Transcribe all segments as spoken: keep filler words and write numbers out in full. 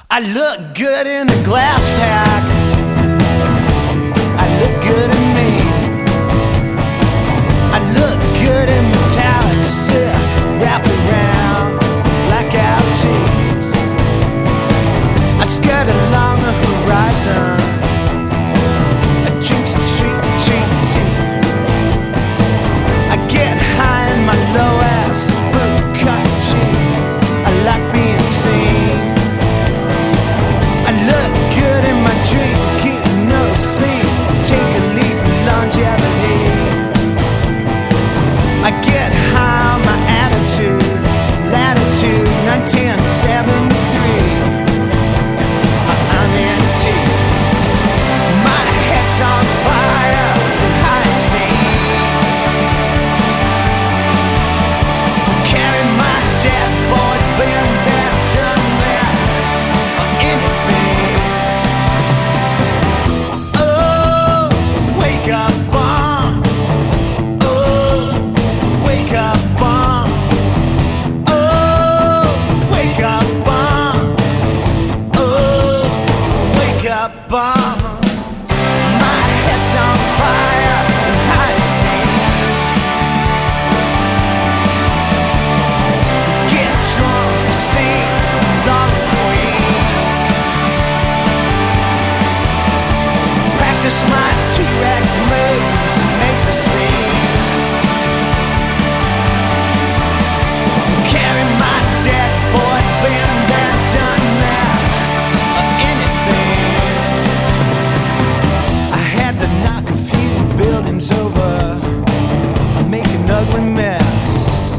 I look good in the glass pack. I look good in me. I look good in metallic silk wrapped around blackout tees. I skirt along the horizon. I drink some sweet cheap tea. I get high in my low-ass bootcut jean. I like being seen. I look good in my drink, keep no sleep, take a leap of longevity. I get high on my attitude, latitude nineteen seventy-three. I'm empty, my head's on fire, high steam. Carry my dead boy, been there, done that, or anything. Oh, wake up bomb. Oh, wake up bomb. Oh, wake up bomb. Oh, wake up bomb. My head's on fire and high steam. Get drunk, sing Long Queen. Practice my T-Rex moves and make the scene. Carry my dead boy, been there, done that, or anything. I had to knock a few buildings over and make an ugly mess.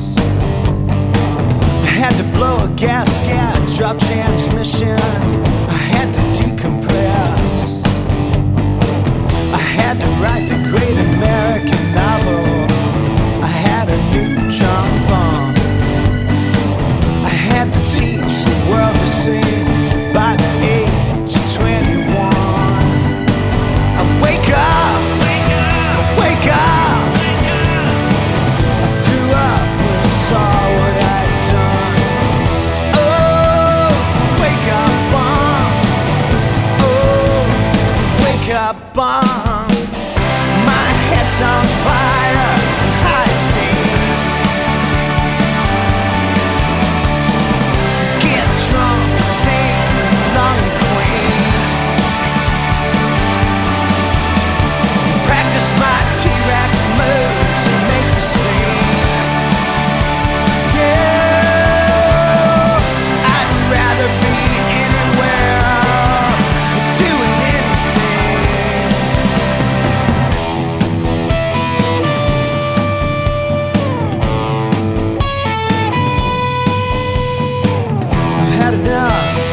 I had to blow a gasket, drop transmission. I had to decompress. I had to write the great American novel. I had a neutron bomb. I had to teach the world to sing by the age of twenty-one. I wake up, I wake up. I threw up when I saw what I'd done. Oh, wake up bomb. Oh, wake up bomb. My head's on fire, high steam. Get drunk, sing Long Queen. Practice my T-Rex moves and make the scene. Yeah, I'd rather be anywhere, doing anything. I've had enough.